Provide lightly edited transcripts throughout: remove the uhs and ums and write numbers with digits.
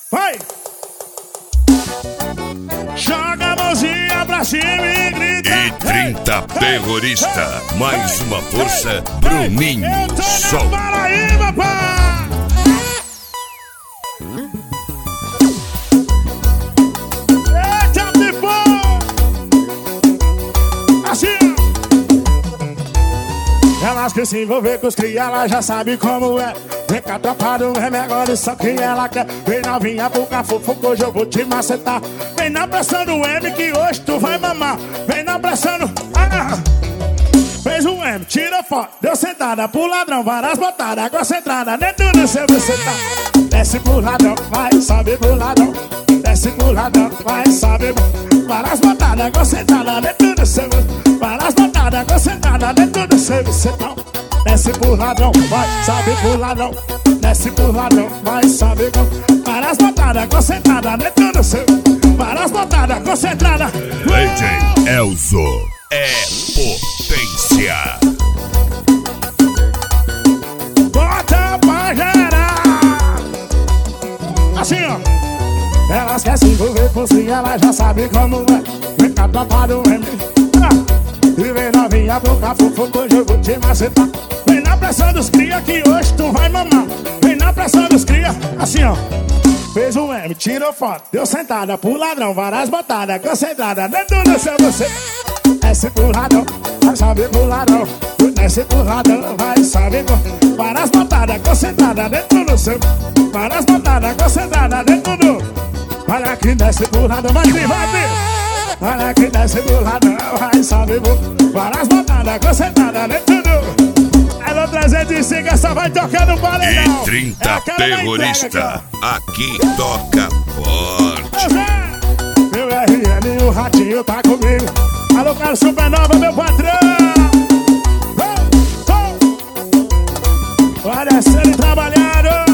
Vai! Joga a mãozinha pra cima e grita. E 30 terrorista, mais uma força, Bruninho Sol. Paraíba, pá! Eita, pipão! Assim, elas que se envolver com os cria, ela já sabe como é. Vem cá, tropa do M, agora isso que ela quer. Vem novinha pro cafofo, que hoje eu vou te macetar. Vem na pressão do M, que hoje tu vai mamar. Vem na pressão do... Fez um M, tira foto, deu sentada pro ladrão, várias botadas, água centrada, dentro do seu você tá. Desce pro ladrão, vai, sobe pro ladrão. Desce pro ladrão, vai, sobe pro... Várias botadas, água centrada, dentro do seu... Várias botadas, água centrada, dentro do seu você tá. Desce pro ladrão, vai, sobe pro ladrão. Desce pro ladrão, vai, sobe pro... Várias botadas, concentrada, dentro do seu... Várias botadas, concentrada. DJ Elzo é potência. Bota pra gerar. Assim, ó. Elas querem se envolver com si, ela já sabe como é. Vem cá, tropa do M. E vem novinha pro cafofo, que hoje eu vou te macetar. Vem na pressão dos cria, que hoje tu vai mamar. Vem na pressão dos cria, assim, ó. Fez um M, tirou foto, deu sentada pro ladrão, várias botadas, concentrada, dentro do seu você. Desce pro ladrão, vai saber pro ladrão. Desce pro ladrão, vai saber pro... Várias botadas, concentrada, dentro do seu. Várias botadas, concentrada, dentro do... Olha que desce pro ladrão, vai vir, vai vir. Olha que desce pro ladrão, vai saber pro... Várias botadas, concentrada, dentro do... Ela 305, essa vai tocar no paredão. E 30 terrorista, aqui toca forte. Meu RN, o ratinho tá comigo. Alô, cara Supernova, meu patrão. Vai descendo e trabalhando.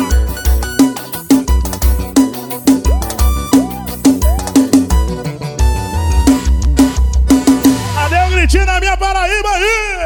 Cadê o gritinho na minha Paraíba aí?